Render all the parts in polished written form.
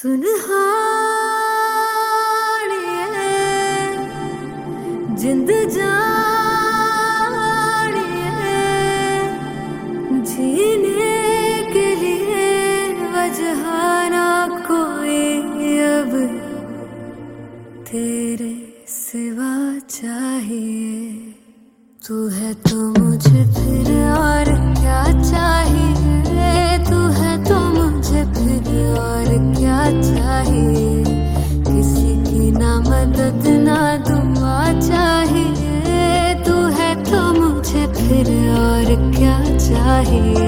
सुनहानिए जिंद जानिए जीने के लिए वजह ना कोई अब तेरे सिवा चाहिए। तू है तो मुझे फिर और क्या चाहिए, तू है तो मुझे फिर और क्या चाहिए। किसी की ना मदद ना दुआ चाहिए, तू है तो मुझे फिर और क्या चाहिए।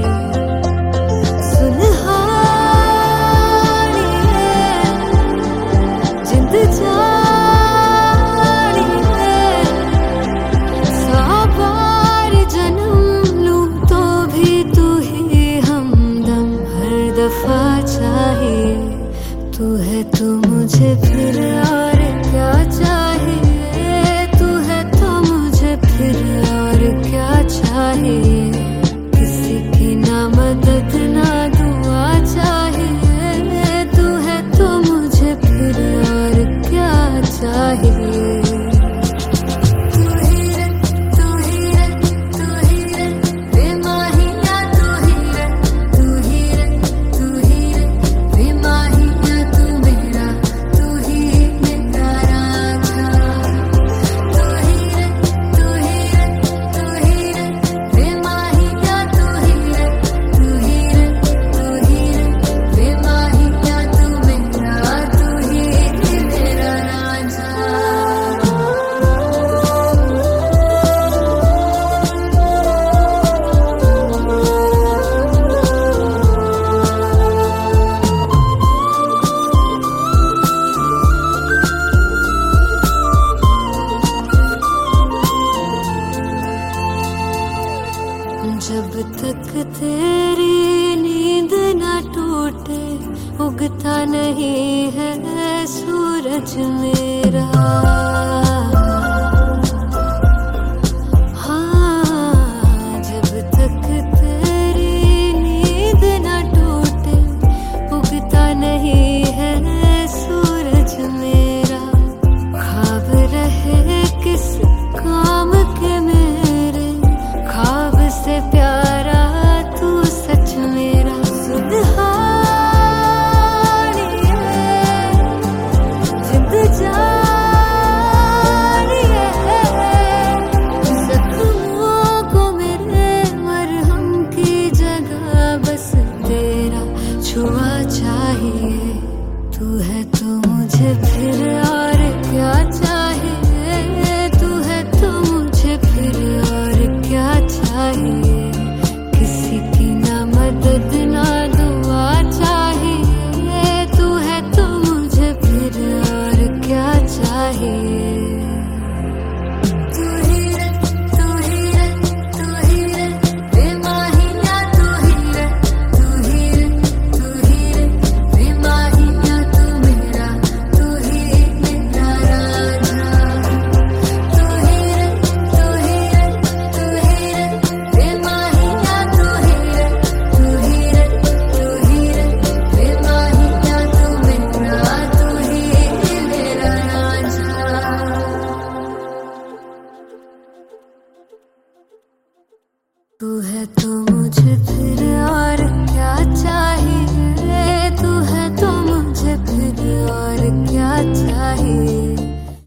तू है तो मुझे फिर और क्या चाहिए, तू है तो मुझे फिर और क्या चाहिए। किसी की ना मदद ना दुआ चाहिए, तू है तो मुझे फिर और क्या चाहिए। जब तक तेरी नींद ना टूटे उगता नहीं है सूरज मेरा। हाँ, जब तक तेरी नींद ना टूटे उगता नहीं है सूरज मेरा। ख्वाब रहे किस काम के मेरे, ख्वाब से प्यारा तू सच मेरा। सुनहानिए जिंद जानिए जख्मों को मेरे मरहम की जगह बस तेरा छुआ चाहिए। तू है तो मुझे फिर और क्या चाहिए, तू है तो मुझे फिर और क्या चाहिए। किसी की ना मदद ना दुआ चाहिए, तू है तो मुझे फिर और क्या चाहिए। तू है तो मुझे फिर और क्या चाहिए, तू है तो मुझे फिर और क्या चाहिए।